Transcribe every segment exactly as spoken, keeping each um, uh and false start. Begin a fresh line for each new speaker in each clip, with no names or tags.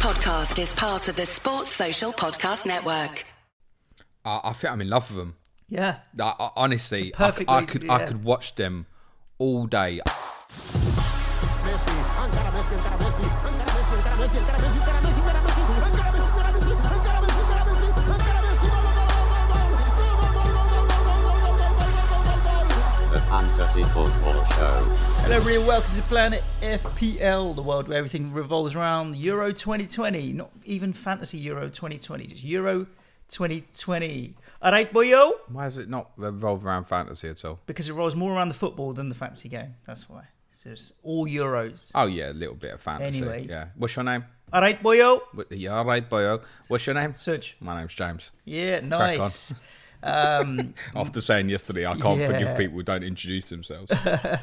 podcast is part of the Sports Social Podcast Network.
Uh, I think I'm in love with them.
Yeah.
I, I, honestly,
It's a perfect
I, I
way-
could
yeah.
I could watch them all day.
Fantasy Football Show.
Hello everyone, welcome to Planet F P L, the world where everything revolves around Euro twenty twenty. Not even Fantasy Euro twenty twenty, just Euro twenty twenty. Alright, boyo?
Why is it not revolve around fantasy at all?
Because it rolls more around the football than the fantasy game. That's why. So it's all Euros.
Oh yeah, a little bit of fantasy.
Anyway.
Yeah. What's your name?
Alright, boyo?
What- Yeah, all right, boyo. What's your name?
Such.
My name's James.
Yeah, nice. Um,
After saying yesterday, I can't
Yeah.
forgive people who don't introduce themselves.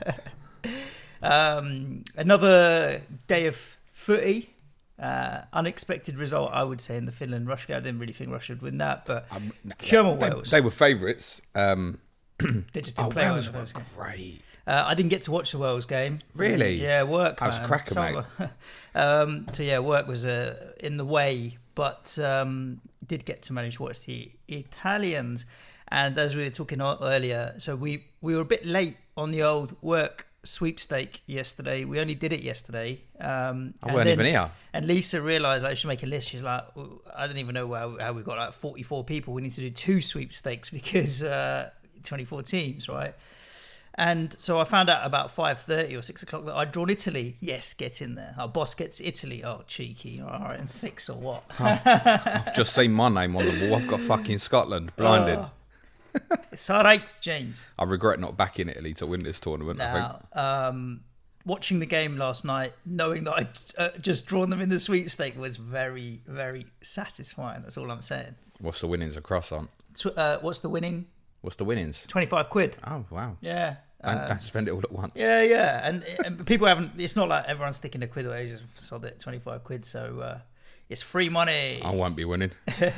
um, another day of footy. Uh, unexpected result, I would say, in the Finland-Russia game. I didn't really think Russia would win that, but
Um, no,
come on,
they,
Wales.
They were favourites. Um,
They just didn't
oh,
play well in
Wales
the
were
first game.
great.
Uh, I didn't get to watch the Wales game.
Really?
Yeah, work.
That was
man.
cracker,
Some-
mate.
um, so yeah, work was uh, in the way, but um, did get to manage to watch the Italians. And as we were talking o- earlier, so we we were a bit late on the old work sweepstake yesterday. We only did it yesterday. Um,
I
and
weren't
then-
even here.
And Lisa realised like, I should make a list. She's like, "Well, I don't even know how, how we got like forty-four people. We need to do two sweepstakes because uh, twenty-four teams, right? And so I found out about five thirty or six o'clock that I'd drawn Italy. Yes, get in there. Our boss gets Italy. Oh, cheeky. All right, and fix or what?
I've just seen my name on the wall. I've got fucking Scotland. Blinded.
Oh. It's all right, James.
I regret not backing Italy to win this tournament, I think.
Now, um, watching the game last night, knowing that I'd uh, just drawn them in the sweepstake was very, very satisfying. That's all I'm saying.
What's the winnings across on?
Tw- uh, what's the winning?
What's the winnings?
twenty-five quid.
Oh, wow.
Yeah.
Don't,
Uh,
don't spend it all at once.
Yeah, yeah, and, and people haven't. It's not like everyone's sticking a quid away. Just sold it twenty-five quid, so uh, it's free money.
I won't be winning.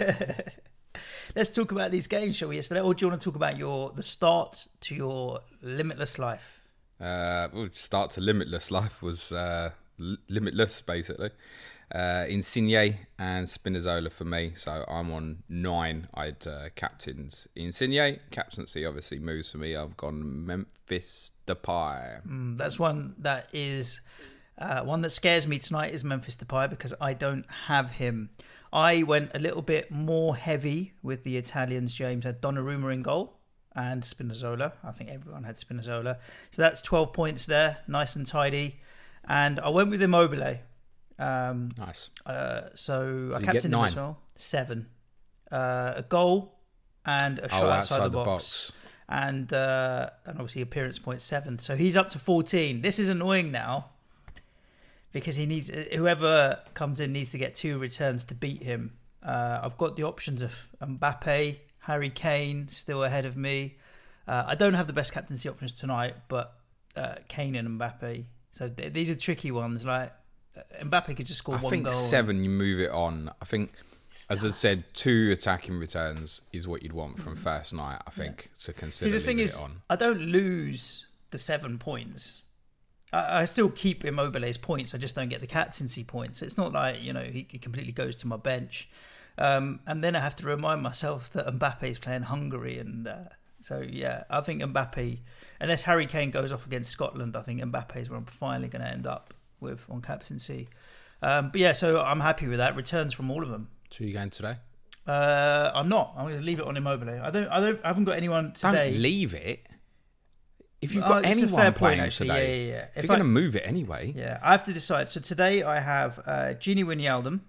Let's talk about these games, shall we? Yesterday, or do you want to talk about your the start to your limitless life?
Uh, well, start to limitless life was uh, l- limitless, basically. Uh, Insigne and Spinazzola for me, so I'm on nine. I'd uh, captains Insigne. Captaincy obviously moves for me. I've gone Memphis Depay.
Mm, that's one that is uh, one that scares me tonight. Is Memphis Depay because I don't have him. I went a little bit more heavy with the Italians. James had Donnarumma in goal and Spinazzola. I think everyone had Spinazzola. So that's twelve points there, nice and tidy. And I went with Immobile. Um,
Nice.
uh, so I
you get
captained him
nine?
as well. Seven. Uh, a goal and a shot
Oh,
outside, the, box. And, uh, and obviously appearance point seven. So he's up to fourteen. This is annoying now because he needs whoever comes in needs to get two returns to beat him. Uh, I've got the options of Mbappe, Harry Kane still ahead of me. Uh, I don't have the best captaincy options tonight, but uh, Kane and Mbappe. So th- these are tricky ones. Like uh, Mbappe could just score
I
one
think
goal.
seven, you move it on. I think,
It's
as I
tough.
said, two attacking returns is what you'd want from first night, I think, to consider
See, the thing
leaving
is,
it on.
I don't lose the seven points. I, I still keep Immobile's points. I just don't get the captaincy points. It's not like, you know, he, he completely goes to my bench. Um, and then I have to remind myself that Mbappe is playing Hungary. And uh, so, yeah, I think Mbappe, unless Harry Kane goes off against Scotland, I think Mbappe is where I'm finally going to end up with on captaincy. Um, but yeah, so I'm happy with that. Returns from all of them.
So you going today?
Uh, I'm not. I'm going to leave it on Immobile. I don't. I don't. I haven't got anyone today.
Don't leave it. If you've
Oh,
got
it's a
anyone
fair
playing
point, actually.
today,
Yeah, yeah, yeah.
if,
If
you're
I-
going to move it anyway,
Yeah, I have to decide. So today I have uh, Gini Wijnaldum,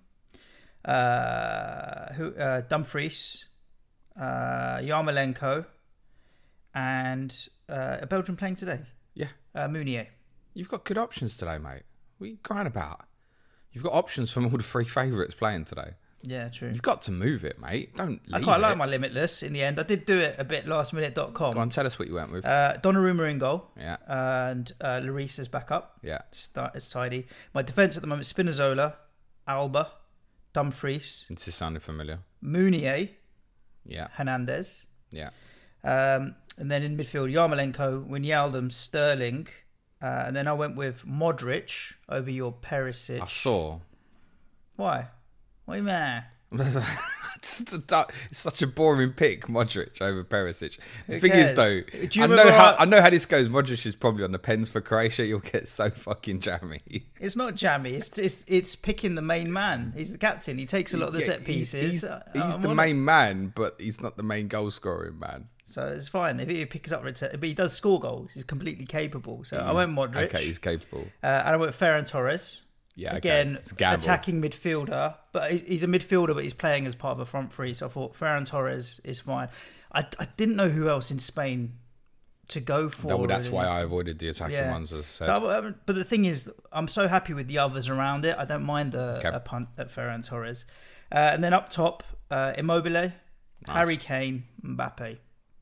uh, who, uh, Dumfries, uh, Yarmolenko, and uh, a Belgian playing today,
yeah,
uh, Mounier.
you've got good options today, mate. What are you crying about? You've got options from all the three favourites playing today.
Yeah, true.
You've got to move it, mate. Don't
I
leave
quite
it.
like my Limitless in the end. I did do it a bit last minute dot com.
Go on, tell us what you went with.
Uh, Donnarumma in goal.
Yeah.
And uh, Lloris's back up.
yeah.
Start, it's tidy. My defence at the moment, Spinazzola, Alba, Dumfries,
This is sounding familiar.
Mounier,
Yeah.
Hernandez.
Yeah.
Um, and then in midfield, Yarmolenko, Wijnaldum, Sterling. Uh, and then I went with Modric over your Perisic.
I saw.
Why? Why, man?
It's, it's such a boring pick, Modric over Perisic. The
Who
thing
cares?
is, though,
Do you
I know
remember
how
our-
I know how this goes. Modric is probably on the pens for Croatia. You'll get so fucking jammy.
It's not jammy. It's it's it's picking the main man. He's the captain. He takes a lot of the
Yeah,
set
he's-
pieces.
He's,
Uh,
he's
I'm
the
on
main
it.
man, but he's not the main goal scoring man.
So it's fine if he picks up return, but he does score goals. He's completely capable. So I went Modric.
Okay, he's capable.
Uh, and I went Ferran Torres.
Yeah, okay.
Again,
It's a gamble.
attacking midfielder, but he- he's a midfielder, but he's playing as part of a front three. So I thought Ferran Torres is fine. I, I didn't know who else in Spain to go for.
That- well, that's
really.
why I avoided the attacking
Yeah.
ones, as I said.
So, I- but the thing is, I'm so happy with the others around it. I don't mind a,
Okay.
a punt at Ferran Torres. Uh, and then up top, uh, Immobile, Harry Kane, Mbappe.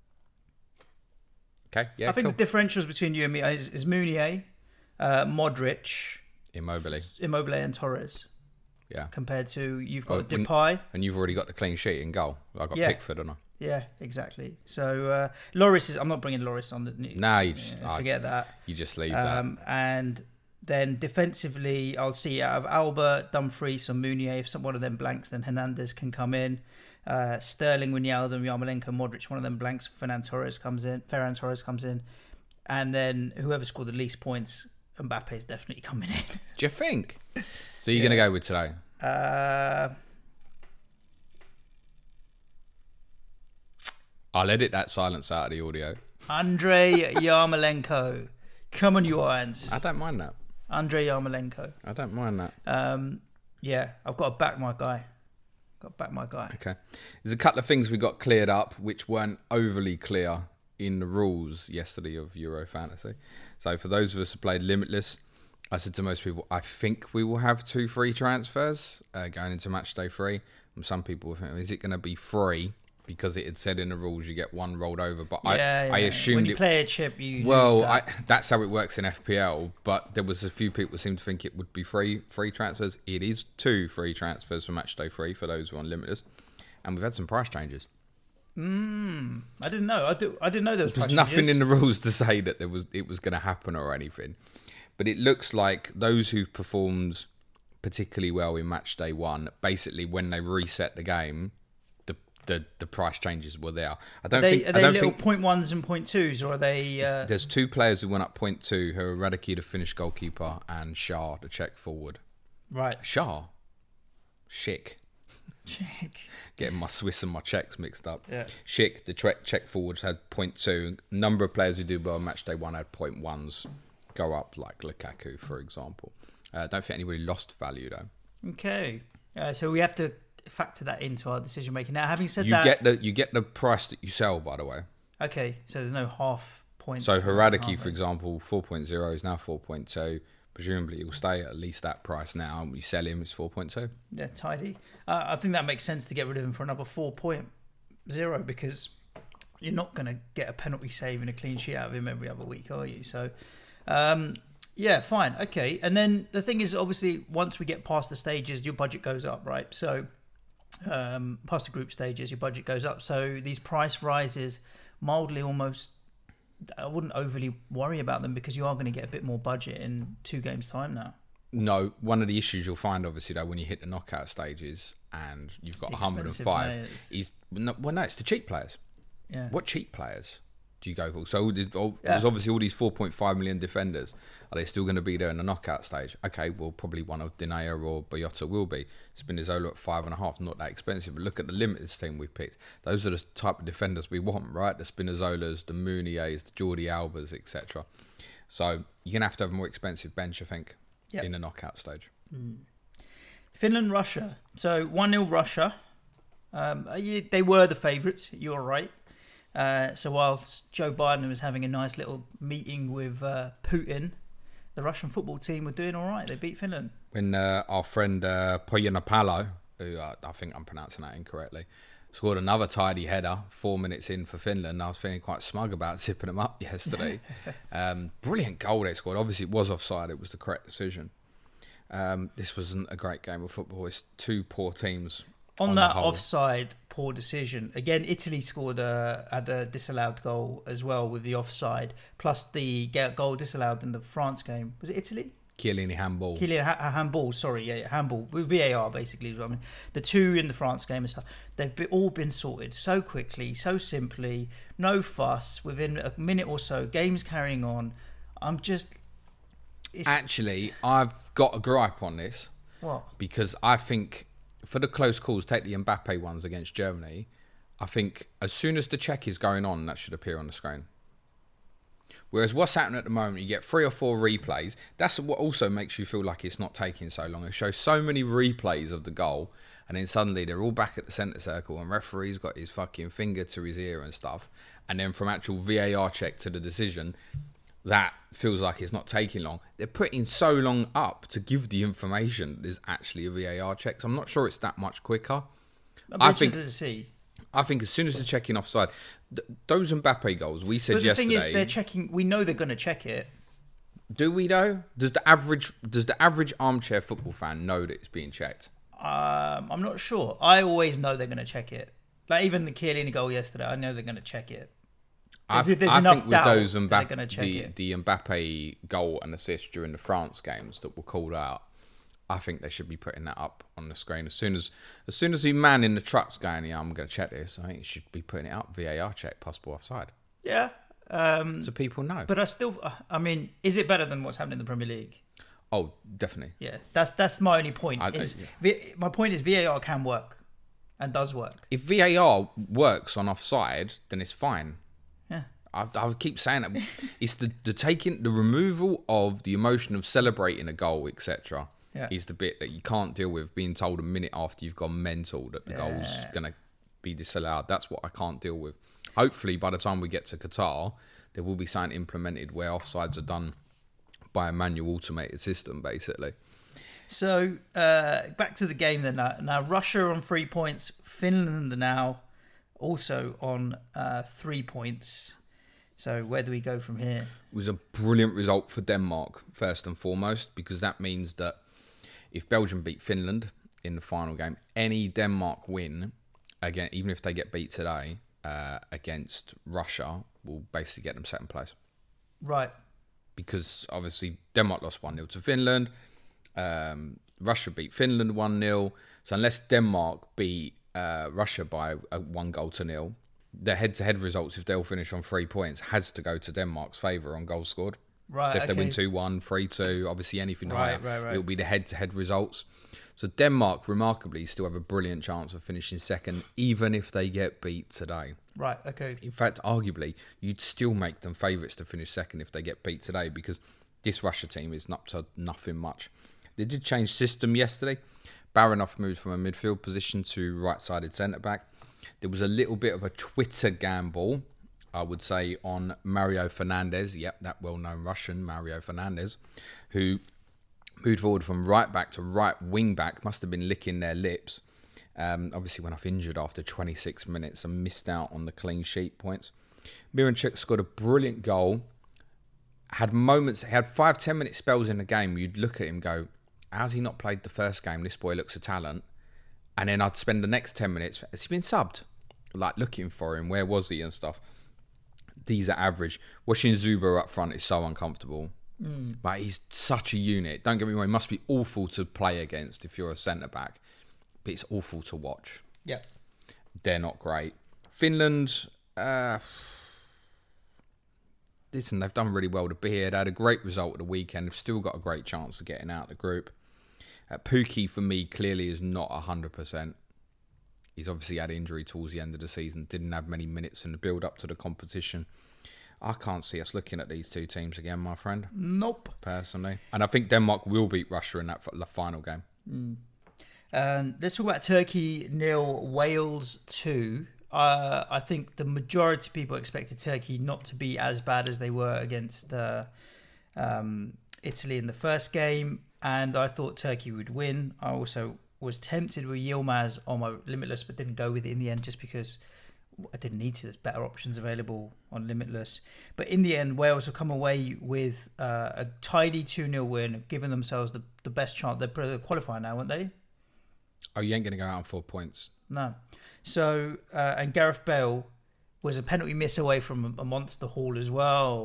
Okay, yeah,
I think
cool.
the differentials between you and me is, is Meunier, uh, Modric,
Immobile.
Immobile, and Torres.
Yeah.
Compared to you've got
Oh, when-
Depay.
And you've already got the clean sheet in goal. I got
Yeah.
Pickford, and I.
Yeah, exactly. So uh, Loris is. I'm not bringing Loris on the new.
Nah, you just
yeah,
I-
forget that.
You just leave that.
Um, and then defensively, I'll see out of Albert, Dumfries, or Meunier. If some, one of them blanks, then Hernandez can come in. Uh, Sterling, Wijnaldum, Yarmolenko, Modric. One of them blanks. Ferran Torres comes in. Ferran Torres comes in, and then whoever scored the least points, Mbappe is definitely coming in.
Do you think? So you're going to go with today?
Uh,
I'll edit that silence out of the audio.
Andrei Yarmolenko. Come on, you irons.
I don't mind that.
Andrei Yarmolenko.
I don't mind that.
Um, yeah, I've got to back my guy. Got to back my guy.
Okay. There's a couple of things we got cleared up which weren't overly clear in the rules yesterday of Euro Fantasy. So for those of us who played Limitless, I said to most people, I think we will have two free transfers uh, going into match day three. And some people think, is it going to be free? Because it had said in the rules you get one rolled over. But
Yeah,
I,
yeah.
I assumed
when you
it...
play a chip, you
Well,
lose that.
I, that's how it works in F P L, but there was a few people who seemed to think it would be free free transfers. It is two free transfers for match day three for those who are on limiters, and we've had some price changes.
Mm, I didn't know. I, do, I didn't know there was.
There's
price
nothing
changes.
in the rules to say that there was it was going to happen or anything, but it looks like those who've performed particularly well in match day one, basically when they reset the game, the the, the price changes were there. I don't
Are they,
think
are
I
they
don't
little
think
point ones and point twos, or are they? Uh,
there's two players who went up point two, who are Radicki, the Finnish goalkeeper, and Shah, the Czech forward.
right.
Shah, Schick.
Check.
Getting my Swiss and my Czechs mixed up.
Yeah.
Schick, the Czech Czech forwards, had point two. Number of players who did well on match day one had point ones go up, like Lukaku, for example. I uh, don't think anybody lost value though.
Okay. Uh, so we have to factor that into our decision making. Now, having said
You
that,
get the you get the price that you sell, by the way.
okay. So there's no half points.
So Haradiki,
half
for example, four point oh is now four point two. Presumably he'll stay at least that price now, and we sell him, it's four point two.
Yeah, tidy. Uh, I think that makes sense to get rid of him for another four point oh because you're not going to get a penalty save and a clean sheet out of him every other week, are you? So, um, yeah, fine. Okay. And then the thing is, obviously, once we get past the stages, your budget goes up, right? So, um, past the group stages, your budget goes up. So these price rises mildly almost, I wouldn't overly worry about them because you are going to get a bit more budget in two games' time now.
No, one of the issues you'll find, obviously, though, when you hit the knockout stages and you've
It's
got
the
one hundred
expensive
five,
players.
is no, well, no, it's the cheap players.
Yeah.
What cheap players do you go for? So there's all-
Yeah.
there's obviously all these four point five million defenders. Are they still going to be there in the knockout stage? Okay, well, probably one of Dinea or Boyata will be. Spinazzola at five and a half, not that expensive. But look at the limited team we picked. Those are the type of defenders we want, right? The Spinazzolas, the Meuniers, the Jordi Albas, et cetera. So you're going to have to have a more expensive bench, I think,
Yep.
in the knockout stage.
Finland, Russia. So one nil Russia. Um, you- they were the favourites. You're right. Uh, so whilst Joe Biden was having a nice little meeting with uh, Putin, the Russian football team were doing all right. They beat Finland.
When uh, our friend uh, Poyanapalo, who uh, I think I'm pronouncing that incorrectly, scored another tidy header four minutes in for Finland, I was feeling quite smug about tipping them up yesterday. um, brilliant goal they scored. Obviously, it was offside. It was the correct decision. Um, this wasn't a great game of football. It's two poor teams.
On,
on the
that
whole.
offside, poor decision. Again, Italy scored a, had a disallowed goal as well with the offside, plus the goal disallowed in the France game. Was it Italy?
Chiellini handball.
Chiellini ha- handball, sorry, yeah, yeah, handball. With V A R, basically. I mean, the two in the France game and stuff, they've be, all been sorted so quickly, so simply, no fuss, within a minute or so, game's carrying on. I'm just... It's,
Actually, I've got a gripe on this.
What?
Because I think, for the close calls, take the Mbappe ones against Germany, I think as soon as the check is going on, that should appear on the screen. Whereas what's happening at the moment, you get three or four replays. That's what also makes you feel like it's not taking so long. It shows so many replays of the goal, and then suddenly they're all back at the centre circle, and referee's got his fucking finger to his ear and stuff. And then from actual V A R check to the decision, that feels like it's not taking long. They're putting so long up to give the information there's actually a V A R check. So I'm not sure it's that much quicker.
I'm
I think.
to see.
I think as soon as they're checking offside, th- those Mbappe goals, we said
But the
yesterday.
thing is, they're checking. We know they're going to check it.
Do we though? Does the average does the average armchair football fan know that it's being checked?
Um, I'm not sure. I always know they're going to check it. Like even the Chiellini goal yesterday, I know they're going to check it.
I,
There's, there's
I
enough
think with
doubt
those
that they're
Mbappe,
going to check
the,
it.
the Mbappe goal and assist during the France games that were called out, I think they should be putting that up on the screen as soon as as soon as the man in the truck's going, yeah, I'm going to check this. I think it should be putting it up. V A R check, possible offside,
Yeah. Um,
so people know.
but I still, I mean, is it better than what's happening in the Premier League?
Oh, definitely.
Yeah, that's that's my only point.
I-
Is
yeah.
v, my point is V A R can work and does work.
If V A R works on offside, then it's fine.
Yeah.
I, I would keep saying that. It's the, the taking, the removal of the emotion of celebrating a goal, et cetera,
Yeah.
is the bit that you can't deal with. Being told a minute after you've gone mental that the
Yeah.
goal's going to be disallowed. That's what I can't deal with. Hopefully, by the time we get to Qatar, there will be something implemented where offsides are done by a manual automated system, basically.
So uh, back to the game then. Now, now Russia on three points, Finland now also on uh, three points. So where do we go from here?
It was a brilliant result for Denmark, first and foremost, because that means that if Belgium beat Finland in the final game, any Denmark win, again, even if they get beat today uh, against Russia, will basically get them second place.
Right.
Because obviously Denmark lost one nil to Finland, um, Russia beat Finland one nil. So unless Denmark beat uh, Russia by uh, one goal to nil, their head-to-head results, if they'll finish on three points, has to go to Denmark's favour on goals scored.
Right.
So if
okay.
they win two one, three two, obviously anything higher,
Right, right, right.
it'll be the head-to-head results. So Denmark, remarkably, still have a brilliant chance of finishing second, even if they get beat today.
Right. Okay.
In fact, arguably, you'd still make them favourites to finish second if they get beat today, because this Russia team is up to nothing much. They did change system yesterday. Baranov moved from a midfield position to right-sided centre-back. There was a little bit of a Twitter gamble, I would say, on Mario Fernandes. Yep, that well-known Russian, Mario Fernandes, who moved forward from right-back to right wing-back. Must have been licking their lips. Um, obviously went off injured after twenty-six minutes and missed out on the clean sheet points. Miranchuk scored a brilliant goal. Had moments, he had five, ten minute spells in the game. You'd look at him and go, how's he not played the first game? This boy looks a talent. And then I'd spend the next ten minutes, has he been subbed? Like looking for him, where was he and stuff. These are average. Watching Zuber up front is so uncomfortable. Mm. But he's such a unit. Don't get me wrong, he must be awful to play against if you're a centre-back. But it's awful to watch.
Yeah.
They're not great. Finland, uh, listen, they've done really well to be here. They had a great result at the weekend. They've still got a great chance of getting out of the group. Uh, Pukki, for me, clearly is not one hundred percent. He's obviously had injury towards the end of the season. Didn't have many minutes in the build-up to the competition. I can't see us looking at these two teams again, my friend.
Nope.
Personally. And I think Denmark will beat Russia in that final game.
Mm. Um, let's talk about Turkey nil, Wales two. Uh, I think the majority of people expected Turkey not to be as bad as they were against uh, um, Italy in the first game. And I thought Turkey would win. I also was tempted with Yilmaz on my Limitless, but didn't go with it in the end just because I didn't need to. There's better options available on Limitless. But in the end, Wales have come away with uh, a tidy two nil win, giving themselves the, the best chance. They're qualifying now, aren't they?
Oh, you ain't going to go out on four points.
No. So, uh, and Gareth Bale was a penalty miss away from a monster haul as well.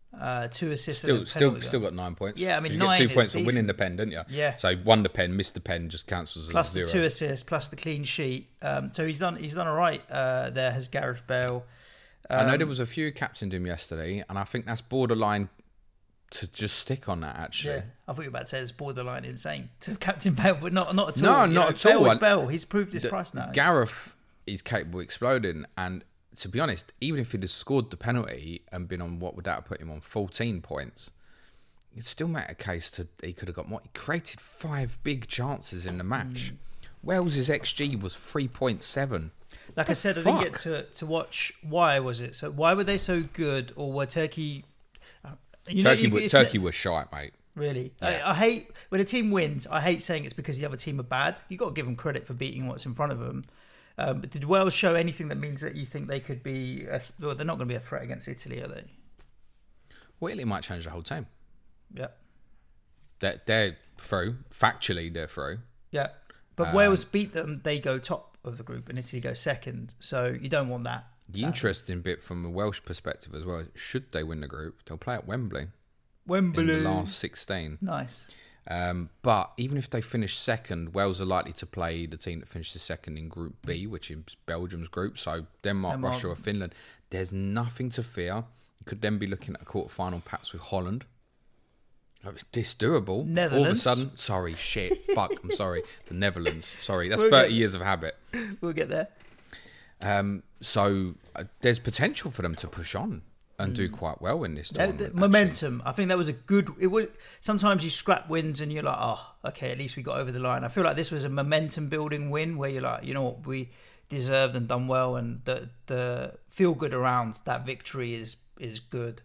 Uh, two assists.
Still,
and a
still,
penalty
still
goal.
got nine points.
Yeah, I mean,
you
nine
get two
is
points for
decent.
winning the pen, didn't you?
Yeah.
So won the pen, missed the pen, just cancels
Plus
as
the
zero.
two assists, plus the clean sheet. Um, so he's done. He's done all right. Uh, there has Gareth Bale.
I know
Um,
there was a few captained him yesterday, and I think that's borderline to just stick on that. Actually,
Yeah, I thought you were about to say it's borderline insane to have Captain Bale, but not not at
No,
all. You
not
know,
at all.
Bale is
And
Bale. He's proved his
The-
price now.
Gareth is capable of exploding, and to be honest, even if he'd have scored the penalty and been on, what would that have put him on? fourteen points. You'd still make a case to he could have got more. He created five big chances in the match.
Mm.
Wales's X G was three point seven.
Like I said, I didn't get to to watch. Why was it? So why were they so good, or were Turkey? Uh, you know,
Turkey,
you-
were,
it's
Turkey
ne-
was shite, mate.
Really,
Yeah.
I, I hate when a team wins. I hate saying it's because the other team are bad. You got to give them credit for beating what's in front of them. Um, but did Wales show anything that means that you think they could be? A, well, they're not going to be a threat against Italy, are they?
Well, Italy might change the whole team.
Yeah,
They're, they're through. Factually, they're through.
yeah. But
Um,
Wales beat them. They go top of the group, and Italy go second. So you don't want that.
The interesting bit from a Welsh perspective as well, should they win the group, they'll play at Wembley
Wembley.
in the last sixteen.
Nice.
Um, but even if they finish second, Wales are likely to play the team that finishes second in Group B, which is Belgium's group. So Denmark,
Denmark.
Russia or Finland. There's nothing to fear. You could then be looking at a quarter-final perhaps with Holland. Oh, it's this doable. All of a
Netherlands.
sudden, sorry, shit, fuck, I'm sorry. The Netherlands. Sorry, that's
We'll
thirty
get-
years of habit.
We'll get there.
Um, so uh, there's potential for them to push on and do quite well in this
The-
tournament.
the
actually.
momentum. I think that was a good. It was sometimes you scrap wins and you're like, oh, okay, at least we got over the line. I feel like this was a momentum building win where you're like, you know what, we deserved and done well, and the the feel good around that victory is is good.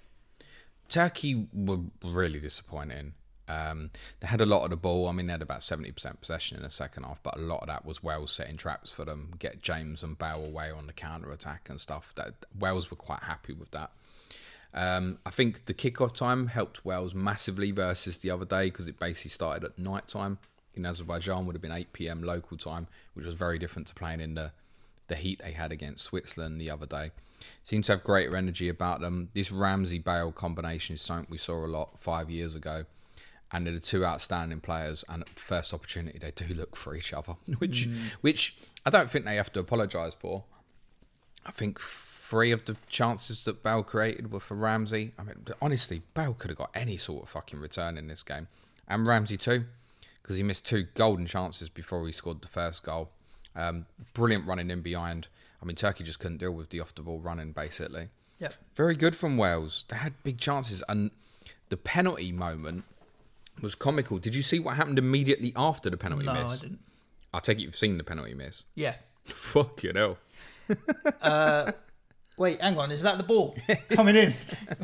Turkey were really disappointing. Um, they had a lot of the ball. I mean, they had about seventy percent possession in the second half, but a lot of that was Wales setting traps for them, get James and Bale away on the counter-attack and stuff. That Wales were quite happy with that. Um, I think the kickoff time helped Wales massively versus the other day because it basically started at night time. In Azerbaijan would have been eight p.m. local time, which was very different to playing in the, the heat they had against Switzerland the other day. Seem to have greater energy about them. This Ramsey-Bale combination is something we saw a lot five years ago. And they're the two outstanding players, and at first opportunity they do look for each other, which
Mm.
which I don't think they have to apologise for. I think three of the chances that Bale created were for Ramsey. I mean, honestly, Bale could have got any sort of fucking return in this game, and Ramsey too, because he missed two golden chances before he scored the first goal. Um, brilliant running in behind. I mean, Turkey just couldn't deal with the off-the-ball running, basically.
Yeah.
Very good from Wales. They had big chances, and the penalty moment was comical. Did you see what happened immediately after the penalty
No,
miss?
I didn't.
I take it you've seen the penalty miss.
Yeah.
Fucking hell.
Wait, hang on. Is that the ball coming in?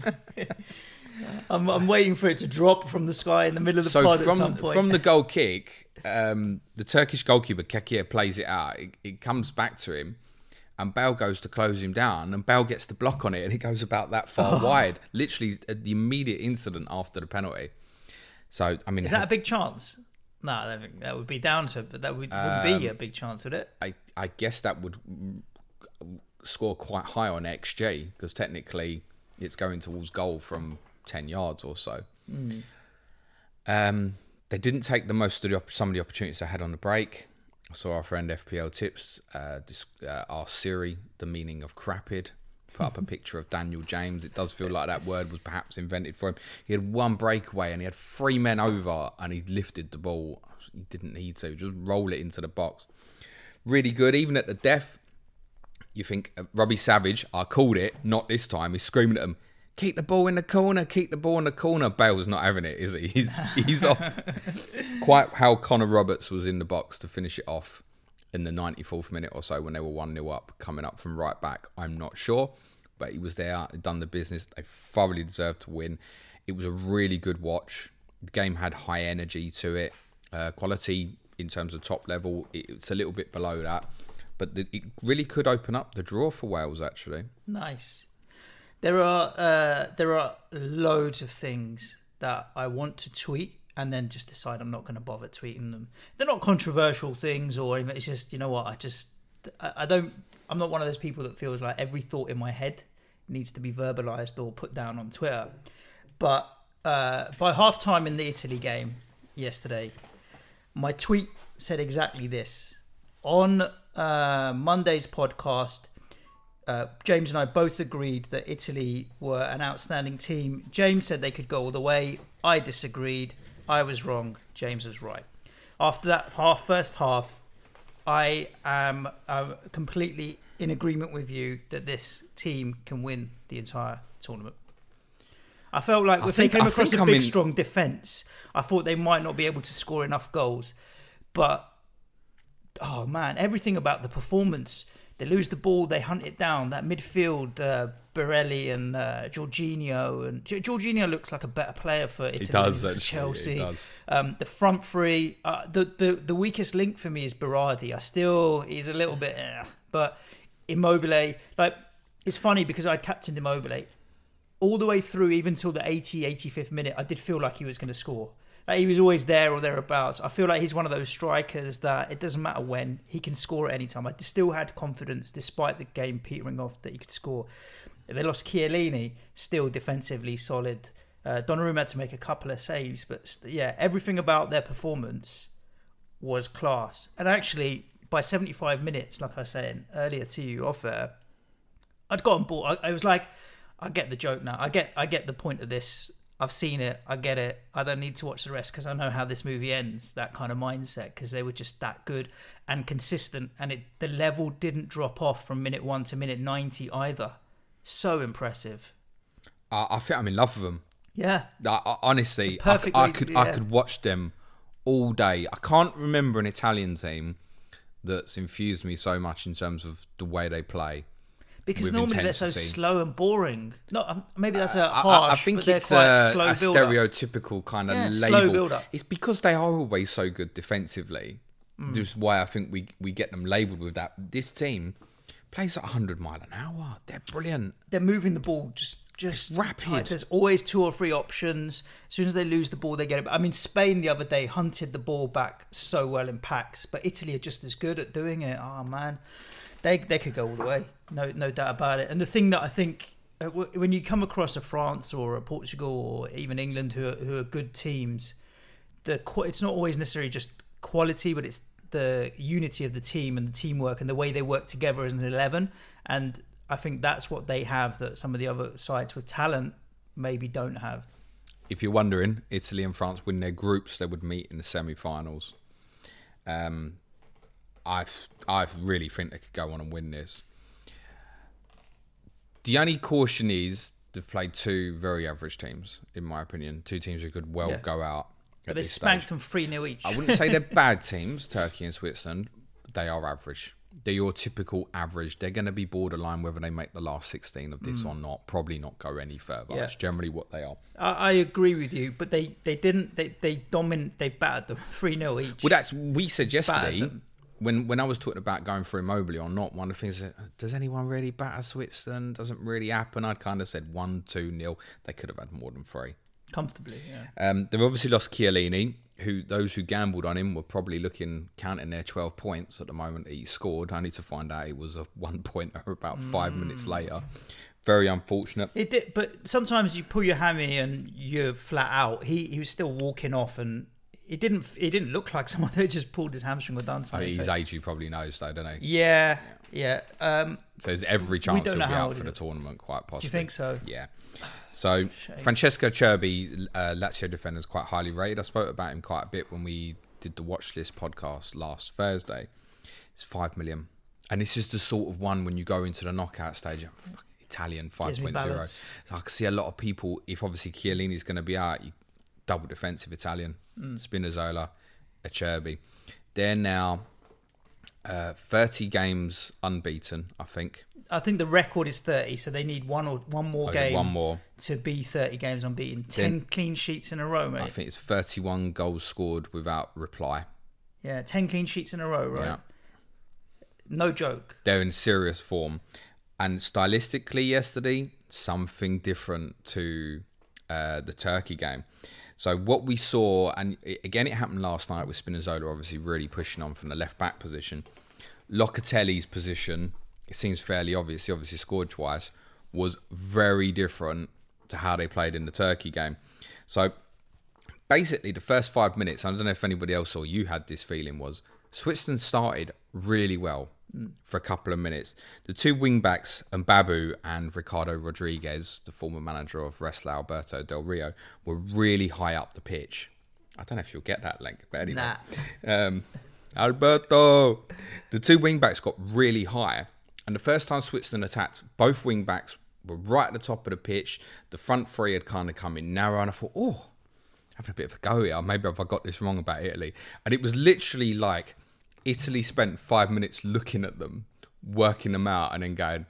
I'm, I'm waiting for it to drop from the sky in the middle of the
So
pod
from
at some point.
from the goal kick, um, the Turkish goalkeeper Kekir plays it out. It, it comes back to him, and Bale goes to close him down, and Bale gets the block on it, and it goes about that far
Oh.
wide. Literally, at the immediate incident after the penalty. So I mean,
Is that a big chance? No, I don't think that would be down to, but that would, wouldn't be
Um,
a big chance, would it?
I, I guess that would score quite high on X G because technically it's going towards goal from ten yards or so.
Mm.
Um, they didn't take the most of the, some of the opportunities they had on the break. I saw our friend F P L Tips uh, dis- uh, ask Siri the meaning of crapid. Put up a picture of Daniel James. It does feel like that word was perhaps invented for him. He had one breakaway and he had three men over and he lifted the ball. He didn't need to. Just roll it into the box. Really good. Even at the death, you think, uh, Robbie Savage, I called it, not this time. He's screaming at him, keep the ball in the corner, keep the ball in the corner. Bale's not having it, is he? He's, he's off. Quite how Connor Roberts was in the box to finish it off in the ninety-fourth minute or so when they were one nil up, coming up from right back. I'm not sure, but he was there, he'd done the business. They thoroughly deserved to win. It was a really good watch. The game had high energy to it. Uh, quality in terms of top level, it's a little bit below that. But the, it really could open up the draw for Wales, actually.
Nice. There are uh, there are loads of things that I want to tweet and then just decide I'm not going to bother tweeting them. They're not controversial things or anything. It's just, you know what, I just, I, I don't, I'm not one of those people that feels like every thought in my head needs to be verbalised or put down on Twitter. But uh, by half-time in the Italy game yesterday, my tweet said exactly this. On uh, Monday's podcast, uh, James and I both agreed that Italy were an outstanding team. James said they could go all the way. I disagreed. I was wrong. James was right. After that half, first half, I am uh, completely in agreement with you that this team can win the entire tournament. I felt like I if think, they came I across a big, in... strong defence, I thought they might not be able to score enough goals. But, oh man, everything about the performance. They lose the ball, they hunt it down. That midfield, uh, Barelli and uh, Jorginho. and J- Jorginho looks like a better player for Italy.
He does,
for Chelsea. He does. Um, the front three, uh, the, the, the weakest link for me is Berardi. I still, he's a little bit, eh. But Immobile, like, it's funny because I captained Immobile. All the way through, even till the eighty, eighty-fifth minute, I did feel like he was going to score. Like he was always there or thereabouts. I feel like he's one of those strikers that it doesn't matter when, he can score at any time. I still had confidence, despite the game petering off, that he could score. They lost Chiellini, still defensively solid. Uh, Donnarumma had to make a couple of saves, but yeah, everything about their performance was class. And actually, by seventy-five minutes, like I was saying earlier to you off air, I'd got on board. I, I was like, I get the joke now. I get I get the point of this. I've seen it. I get it. I don't need to watch the rest because I know how this movie ends. That kind of mindset, because they were just that good and consistent, and it the level didn't drop off from minute one to minute ninety either. So impressive.
Uh, I think I'm in love with them.
Yeah.
I, I, honestly, I, I could yeah. I could watch them all day. I can't remember an Italian team that's infused me so much in terms of the way they play.
Because normally intensity. They're so slow and boring. No, um, maybe that's a
uh,
harsh.
I, I think
but
it's
they're quite
a,
slow
a stereotypical kind of
yeah,
label.
Slow build-up.
It's because they are always so good defensively. Mm. This is why I think we we get them labelled with that. This team plays at one hundred mile an hour. They're brilliant.
They're moving the ball just just
rapid.
Tight. There's always two or three options. As soon as they lose the ball, they get it. I mean, Spain the other day hunted the ball back so well in packs, but Italy are just as good at doing it. Oh man. They they could go all the way, no no doubt about it. And the thing that I think, uh, w- when you come across a France or a Portugal or even England who are, who are good teams, the qu- it's not always necessarily just quality, but it's the unity of the team and the teamwork and the way they work together as an eleven. And I think that's what they have that some of the other sides with talent maybe don't have.
If you're wondering, Italy and France win their groups, they would meet in the semi-finals. Um. I I really think they could go on and win this. The only caution is they've played two very average teams, in my opinion. Two teams who could well yeah. go out at
but they
this
spanked
stage.
them three nil each.
I wouldn't say they're bad teams, Turkey and Switzerland. They are average. They're your typical average. They're going to be borderline whether they make the last sixteen of this mm. or not. Probably not go any further. Yeah. That's generally what they are.
I, I agree with you, but they, they didn't. They they domin. They battered them three nil each.
Well, that's we said yesterday. When when I was talking about going for Immobile or not, one of the things that, does anyone really batter Switzerland? Doesn't really happen. I'd kind of said one, two nil. They could have had more than three.
Comfortably, yeah.
Um, they've obviously lost Chiellini, who those who gambled on him were probably looking, counting their twelve points at the moment he scored, only to find out he was a one-pointer about mm. five minutes later. Very unfortunate.
It did, but sometimes you pull your hammy and you're flat out. He he was still walking off and... It didn't. It didn't look like someone who just pulled his hamstring or done something.
I mean, his
so.
age, you probably knows, though, don't he?
Yeah, yeah. Um,
so there's every chance he'll be out for the tournament, quite possibly.
Do you think so?
Yeah. So Francesco Cerbi, uh, Lazio defender, is quite highly rated. I spoke about him quite a bit when we did the Watch List podcast last Thursday. It's five million, and this is the sort of one when you go into the knockout stage. Italian five point oh. So I can see a lot of people. If obviously Chiellini's going to be out, you double defensive Italian, mm. Spinazzola, Acerbi. They're now uh, thirty games unbeaten, I think.
I think the record is thirty, so they need one or one more
oh,
game
one more.
to be thirty games unbeaten. Ten then, clean sheets in a row, mate.
I think it's thirty-one goals scored without reply.
Yeah, ten clean sheets in a row, right? Yeah. No joke.
They're in serious form. And stylistically yesterday, something different to uh, the Turkey game. So what we saw, and again it happened last night with Spinazzola obviously really pushing on from the left-back position. Locatelli's position, it seems fairly obvious, he obviously scored twice, was very different to how they played in the Turkey game. So basically, the first five minutes, I don't know if anybody else or you had this feeling, was Switzerland started really well for a couple of minutes. The two wing-backs, Mbabu and Ricardo Rodriguez, the former manager of Wrestler Alberto Del Rio, were really high up the pitch. I don't know if you'll get that link, but anyway.
Nah.
Um, Alberto! The two wing-backs got really high. And the first time Switzerland attacked, both wing-backs were right at the top of the pitch. The front three had kind of come in narrow. And I thought, oh, having a bit of a go here. Maybe I've got this wrong about Italy. And it was literally like Italy spent five minutes looking at them, working them out, and then going,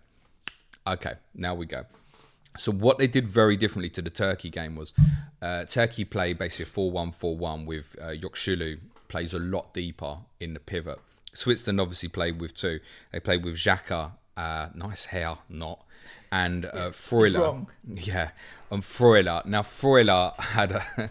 okay, now we go. So what they did very differently to the Turkey game was uh, Turkey played basically a four one four one with uh, Yokşulu plays a lot deeper in the pivot. Switzerland obviously played with two. They played with Xhaka, uh, nice hair, not, and uh, Freuler. Yeah, and Freuler. Now, Freuler had a...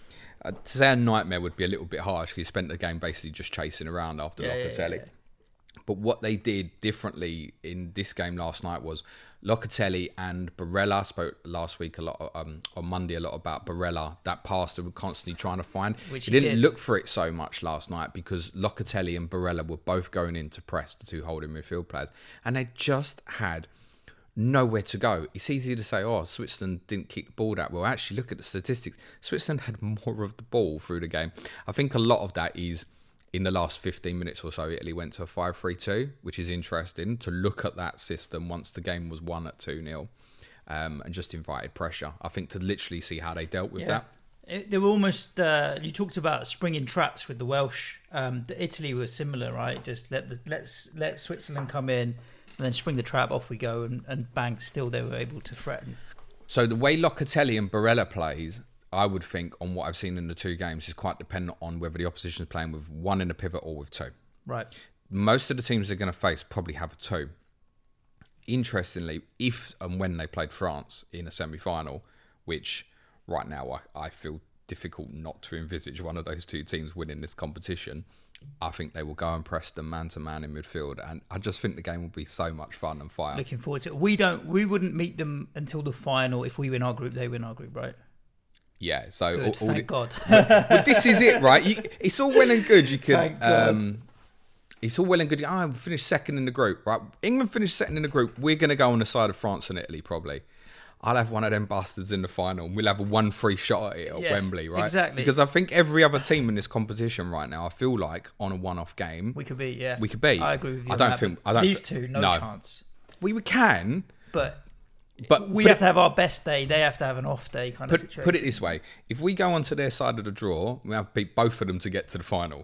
to say a nightmare would be a little bit harsh. He spent the game basically just chasing around after yeah, Locatelli. Yeah, yeah, yeah. But what they did differently in this game last night was Locatelli and Barella. Spoke last week a lot, um, on Monday a lot about Barella. That pass they were constantly trying to find.
Which
he
he
didn't
did.
look for it so much last night because Locatelli and Barella were both going in to press the two holding midfield players. And they just had nowhere to go. It's easy to say, oh, Switzerland didn't kick the ball that well. Actually, look at the statistics. Switzerland had more of the ball through the game. I think a lot of that is in the last fifteen minutes or so, Italy went to a five three two, which is interesting to look at that system once the game was won at two nil um, and just invited pressure. I think to literally see how they dealt with
Yeah.
that.
It, they were almost, uh, you talked about springing traps with the Welsh. Um, the Italy was similar, right? Just let the, let's let Switzerland come in and then spring the trap, off we go, and, and bang, still they were able to threaten.
So the way Locatelli and Barella plays, I would think, on what I've seen in the two games, is quite dependent on whether the opposition is playing with one in a pivot or with two.
Right.
Most of the teams they're going to face probably have a two. Interestingly, if and when they played France in a semi-final, which right now I, I feel difficult not to envisage one of those two teams winning this competition, I think they will go and press them man-to-man in midfield. And I just think the game will be so much fun and fire.
Looking forward to it. We don't. We wouldn't meet them until the final. If we win our group, they win our group, right?
Yeah, so
Good,
all, all
thank
the,
God.
but this is it, right? You, it's all well and good. You could,
Thank God.
um, it's all well and good. I oh, finished second in the group, right? England finished second in the group. We're going to go on the side of France and Italy, probably. I'll have one of them bastards in the final, and we'll have a one-three shot at it at
Yeah,
Wembley, right?
exactly.
Because I think every other team in this competition right now, I feel like on a one-off game,
We could be, yeah.
we could be.
I agree with you.
I
on
don't
that,
think.
but
I don't.
These
thi-
two, no,
no.
chance.
We, we can,
But
but
we
put
have
it-
to have our best day. They have to have an off day kind of
Put,
situation.
put it this way: if we go onto their side of the draw, we have to beat both of them to get to the final.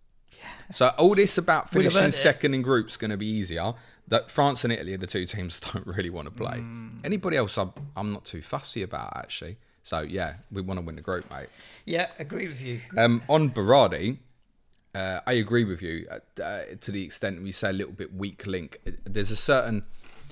So all this about
We'd have
finishing
earned it.
second in groups going to be easier. That France and Italy are the two teams I don't really want to play.
Mm.
Anybody else, I'm, I'm not too fussy about actually. So yeah, we want to win the group, mate.
Yeah, agree with you.
Um, on Berardi, uh, I agree with you uh, uh, to the extent we say a little bit weak link. There's a certain.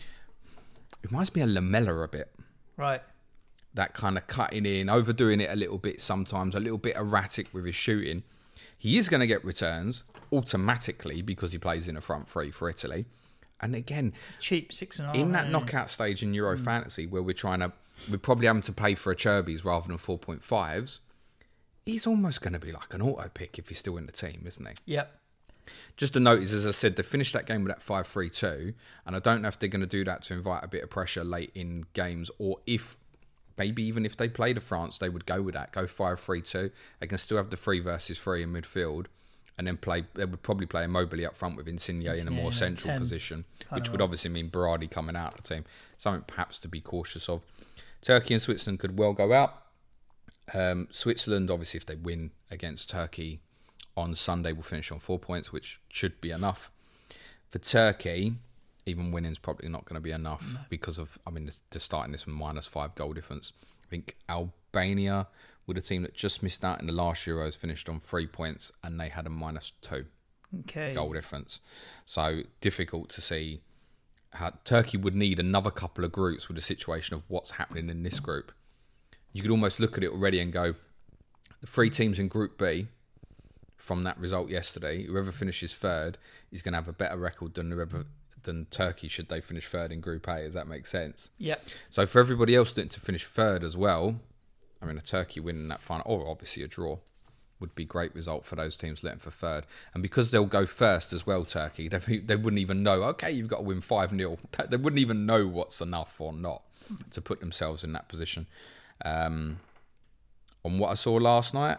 It reminds me of Lamella a bit.
Right.
That kind of cutting in, overdoing it a little bit sometimes, a little bit erratic with his shooting. He is going to get returns automatically because he plays in a front three for Italy. And again,
It's cheap, six and a half.
in that
yeah.
knockout stage in Euro Fantasy where we're trying to, we're probably having to pay for a Cherby's rather than four point fives, he's almost going to be like an auto pick if he's still in the team, isn't he?
Yep.
Just to note is, as I said, they finished that game with that five three two, and I don't know if they're going to do that to invite a bit of pressure late in games, or if maybe even if they play to France, they would go with that, go five three two. They can still have the three versus three in midfield, and then play. They would probably play Immobile up front with Insigne in a
Insigne
more
in a
central
ten,
position, which
kinda
would
right.
obviously mean Berardi coming out of the team. Something perhaps to be cautious of. Turkey and Switzerland could well go out. Um, Switzerland, obviously, if they win against Turkey on Sunday, will finish on four points, which should be enough. For Turkey, even winning's probably not going to be enough no. because of, I mean, they're starting this with minus five goal difference. I think Albania, with a team that just missed out in the last Euros, finished on three points and they had a minus two
Okay.
goal difference. So difficult to see how Turkey would need another couple of groups with the situation of what's happening in this group. You could almost look at it already and go, the three teams in Group B, from that result yesterday, whoever finishes third is going to have a better record than whoever than Turkey should they finish third in Group A. Does that make sense?
Yeah.
So for everybody else to finish third as well, I mean, a Turkey winning that final, or obviously a draw, would be a great result for those teams looking for third. And because they'll go first as well, Turkey, they, they wouldn't even know, okay, you've got to win five nil. They wouldn't even know what's enough or not to put themselves in that position. Um, on what I saw last night,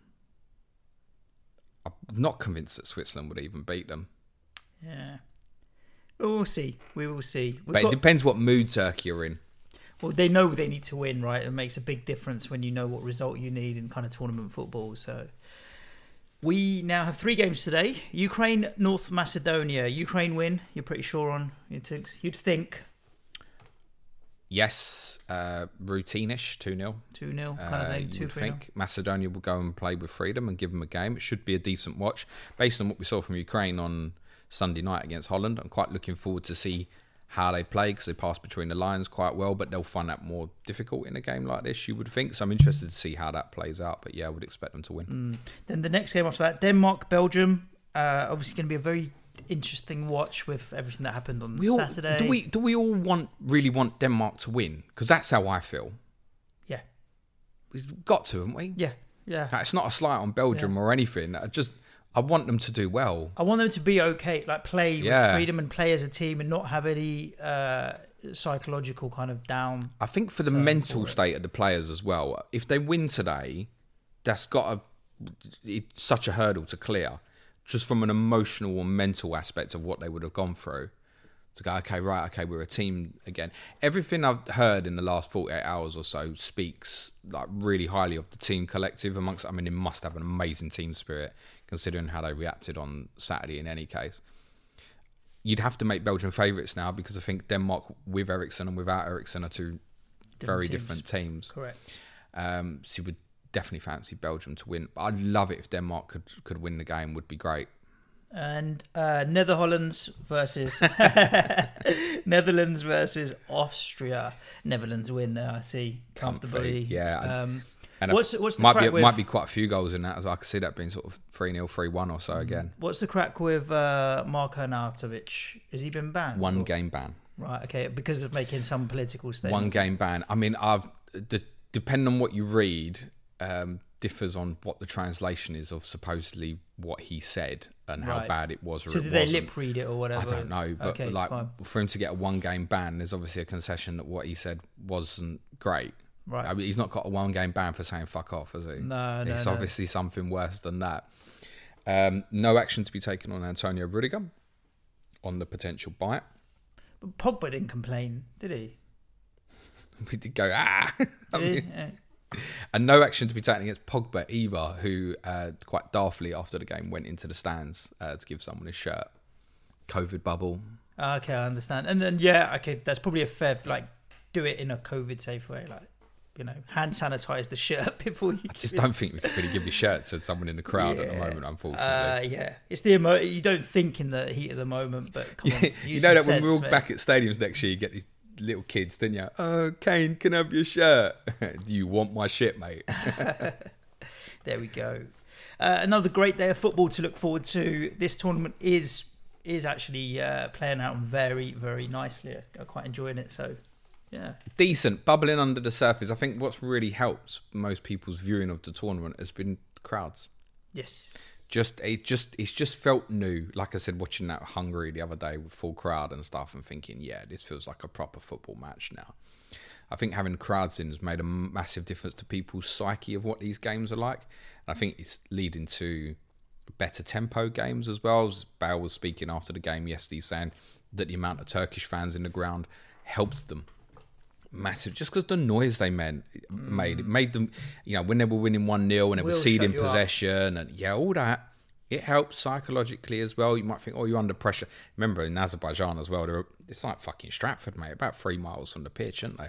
I'm not convinced that Switzerland would even beat them.
Yeah. We'll see. We will see. We've
but
got...
it depends what mood Turkey are in.
Well, they know they need to win, right? It makes a big difference when you know what result you need in kind of tournament football. So we now have three games today. Ukraine, North Macedonia. Ukraine win, you're pretty sure on? You'd think? You'd think.
Yes, uh, routine-ish, two nil.
two nil, kind of
uh,
thing.
You
two,
would
three
think Macedonia will go and play with freedom and give them a game. It should be a decent watch. Based on what we saw from Ukraine on Sunday night against Holland, I'm quite looking forward to see how they play because they pass between the lines quite well, but they'll find that more difficult in a game like this, you would think. So I'm interested to see how that plays out. But yeah, I would expect them to win.
Mm. Then the next game after that, Denmark, Belgium. Uh, obviously going to be a very interesting watch with everything that happened on
we all,
Saturday.
Do we do we all want really want Denmark to win? Because that's how I feel.
Yeah.
We've got to, haven't we?
Yeah, yeah.
It's not a slight on Belgium
Yeah.
or anything. I just... I want them to do well.
I want them to be okay, like play
Yeah.
with freedom and play as a team and not have any uh, psychological kind of down.
I think for the
So,
mental
for it.
state of the players as well, if they win today, that's got a, it's such a hurdle to clear, just from an emotional and mental aspect of what they would have gone through. To go, okay, right, okay, we're a team again. Everything I've heard in the last forty-eight hours or so speaks like really highly of the team collective amongst. I mean, it must have an amazing team spirit considering how they reacted on Saturday. In any case, you'd have to make Belgium favourites now because I think Denmark with Eriksen and without Eriksen are two
Different
very
teams.
different teams.
Correct.
Um, so you would definitely fancy Belgium to win. But I'd love it if Denmark could could win the game. Would be great.
And uh, Netherlands versus Netherlands versus Austria. Netherlands win there, I see, comfortably.
Comfy, yeah.
Um,
And
what's
a,
what's the
might
crack
be
with,
might be quite a few goals in that as well. I could see that being sort of three nil, three one or so again.
What's the crack with uh, Marko Arnautovic? Has he been banned?
One
or?
game ban.
Right. Okay. Because of making some political statements.
One game ban. I mean, I've de- depending on what you read, um, differs on what the translation is of supposedly what he said and how
Right.
bad it was. Or
So
it
did they
wasn't.
lip read it or whatever?
I don't know, but
okay,
like
fine.
for him to get a one game ban, there's obviously a concession that what he said wasn't great.
Right.
I mean, he's not got a one game ban for saying fuck off, has he?
No, no,
It's
no.
obviously something worse than that. Um, no action to be taken on Antonio Rudiger on the potential bite.
But Pogba didn't complain, did he?
We did go, ah! I
Did he?
mean,
Yeah.
and no action to be taken against Pogba either, who uh, quite daftly after the game went into the stands uh, to give someone his shirt. COVID bubble.
Okay, I understand. And then yeah, okay, that's probably a fair like do it in a COVID safe way, like you know, hand sanitize the shirt before you.
I just don't think we can really give your shirt to someone in the crowd at the
Yeah.
moment, unfortunately.
Uh, yeah, it's the emo- you don't think in the heat of the moment, but come on,
you
use
know
some
that when we're all
sense, mate.
back at stadiums next year, you get these little kids, didn't you? Oh, Kane, can I have your shirt? Do you want my shit, mate?
There we go. Uh, another great day of football to look forward to. This tournament is is actually uh, playing out very, very nicely. I'm quite enjoying it. So, yeah.
Decent, bubbling under the surface. I think what's really helped most people's viewing of the tournament has been crowds.
Yes.
Just it just it's just felt new. Like I said, watching that Hungary the other day with full crowd and stuff, and thinking, yeah, this feels like a proper football match now. I think having crowds in has made a massive difference to people's psyche of what these games are like. And I think it's leading to better tempo games as well. As Bale was speaking after the game yesterday, saying that the amount of Turkish fans in the ground helped them massive, just because the noise they meant, made it made them, you know, when they were winning one nil and they were
Will
ceding
shut you up.
possession and yeah, all that, it helps psychologically as well. You might think, oh, you're under pressure. Remember in Azerbaijan as well, they're, it's like fucking Stratford, mate, about three miles from the pitch, aren't they?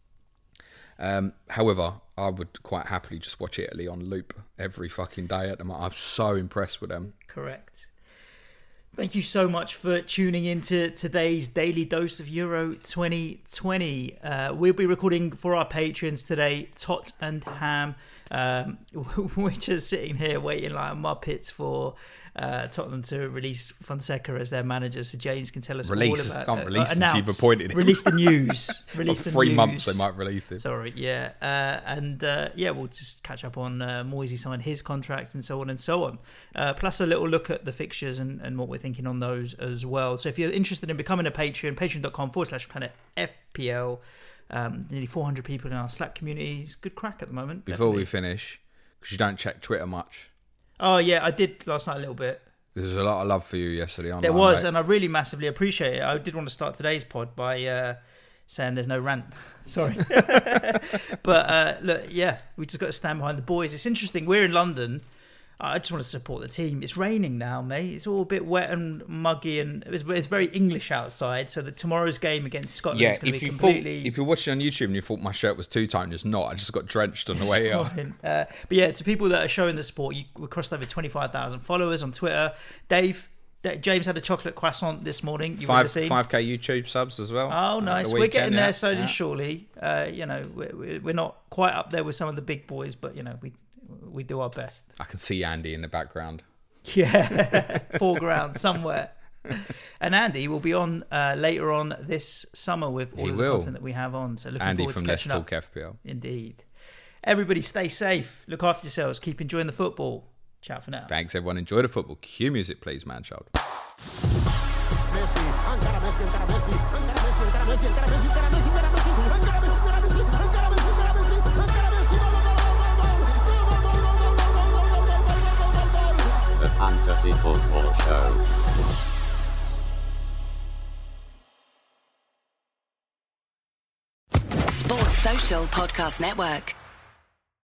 Um, however, I would quite happily just watch Italy on loop every fucking day at the moment. I'm so impressed with them.
Correct. Thank you so much for tuning into today's Daily Dose of Euro twenty twenty. Uh, we'll be recording for our patrons today, Tot and Ham, Um, we're just sitting here waiting like muppets for uh, Tottenham to release Fonseca as their manager, so James can tell us
release.
all about.
Can't
uh,
release
uh,
him.
announce,
You've appointed him.
Release the news. Release the
three
news.
months they might release it.
Sorry, yeah, uh, and uh, yeah, we'll just catch up on uh, Moisey signed his contract and so on and so on. Uh, plus a little look at the fixtures and, and what we're thinking on those as well. So if you're interested in becoming a Patreon, patreon.com forward slash planet FPL. Um, nearly four hundred people in our Slack community. It's good crack at the moment.
Before
definitely.
we finish, because you don't check Twitter much.
Oh yeah, I did last night a little bit.
There's a lot of love for you yesterday online.
There was,
mate.
and I really massively appreciate it. I did want to start today's pod by uh, saying there's no rant. Sorry. But uh, look, yeah, we just got to stand behind the boys. It's interesting. We're in London. I just want to support the team. It's raining now, mate. It's all a bit wet and muggy, and it's, it's very English outside. So that tomorrow's game against Scotland
Yeah,
is going to
if
be
you
completely.
thought, if you're watching on YouTube and you thought my shirt was two-toned, it's not. I just got drenched on the way out.
Fine. Uh, but yeah, to people that are showing the sport, you, we crossed over twenty-five thousand followers on Twitter. Dave, D- James had a chocolate croissant this morning. You would have
Five
seen.
five k YouTube subs as well.
Oh,
uh,
nice.
the
We're getting
weekend,
there
yeah.
slowly
Yeah.
and surely. Uh, you know, we're, we're not quite up there with some of the big boys, but you know, we we do our best.
I can see Andy in the background.
Yeah, foreground somewhere. And Andy will be on uh, later on this summer with all
He
of the
will.
content that we have on. So looking
Andy
forward
from
to
Let's
catching
Talk
up.
F P L.
Indeed. Everybody stay safe. Look after yourselves. Keep enjoying the football. Ciao for now.
Thanks, everyone. Enjoy the football. Cue music, please, man child.
The Fantasy Football Show.
Sports Social Podcast Network.